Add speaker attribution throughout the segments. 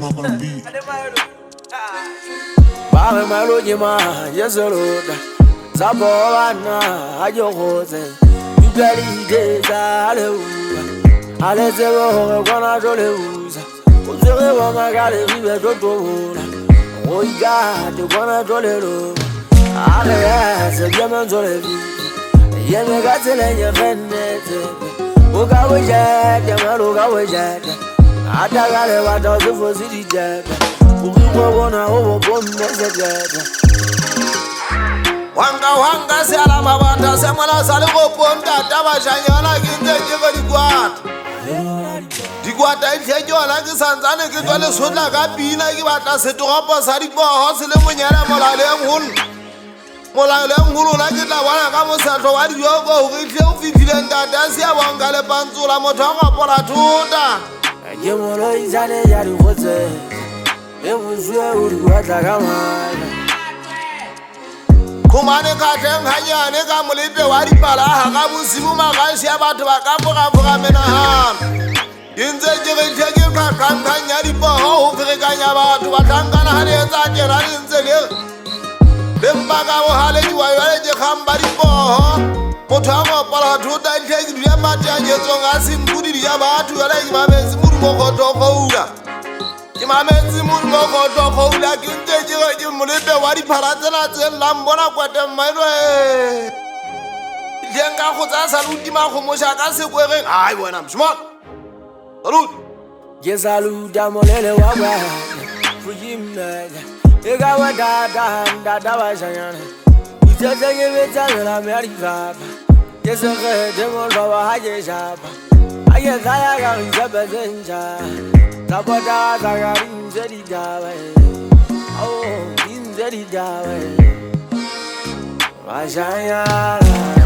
Speaker 1: up on the beat.
Speaker 2: Bang melody ma, yes roda. Zabona, ayo rose. You beli deza ale. Ale zero gonna jole uza. Uzere wa magale ribe dodola. Oiga, te gonna jole ro. Ale se bien jole vi. Yeme gatele nye fenete. Oga weja, demalo ga weja. Atagale wa dozo fosidi jaga. Ukiwa bona obo bonne zega.
Speaker 3: Wanga se ala mabanda se mwana sali go ponta tabashanyana kinte jiko dikwata. Dikwata itlejona ke santsane ke tswale sotla ka pina ke batla setoropo sa dipoho se le monyana molaleng holo. Molaleng holo na ke tla bona ka mosatlo wa dioko ho itle o fitlile ntata se ya bonga le pantsula motho a ngopola thota.
Speaker 2: Ke molo izane ya di hotse. E buzwe o di kwatla ka mala.
Speaker 3: Kumane ka teng hanyane ka molepe wa dipalaha ka bosibu magashi ya batho ba ka foga menahano. Intse ke re tleke ka kankanya dipoho ho ferekanya batho ba tlankana ha le etsa tjena le ntse le mpaka bo hale di wa yale je khamba dipoho. Motho a ngopola thota tleke di ya mate a nyetsong a simpudi di ya batho yale ke mametse mo mo goto goula. Ke mametse mo mo goto goula ke ntse ke molepe wa diphala tsena tse lambona kwate mmailo e. Jenga go tsa saluti ma go mosha ka sekwereng. Ai bona mshmo. Salut.
Speaker 2: Je saluta molele wa wa. Fujimna. Ega wa da wa janyana. Ujaje ke betsa la America. Je se re de mo wa haje jaba. Aye zaya ga nzebe zenja. Taboda zaga nzedi jawe. Oh, nzedi jawe. Wajanyana.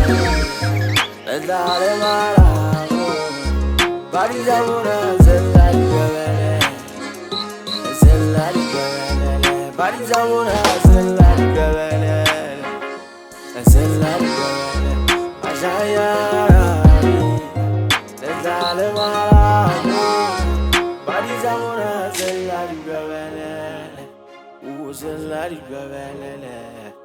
Speaker 2: Dale mara. Bari zamuna zelali gwele. Zelali gwele. Bari zamuna zelali gwele. Zelali gwele. Wajanyana. Dale mara. Bari zamuna zelali gwele. Zelali gwele.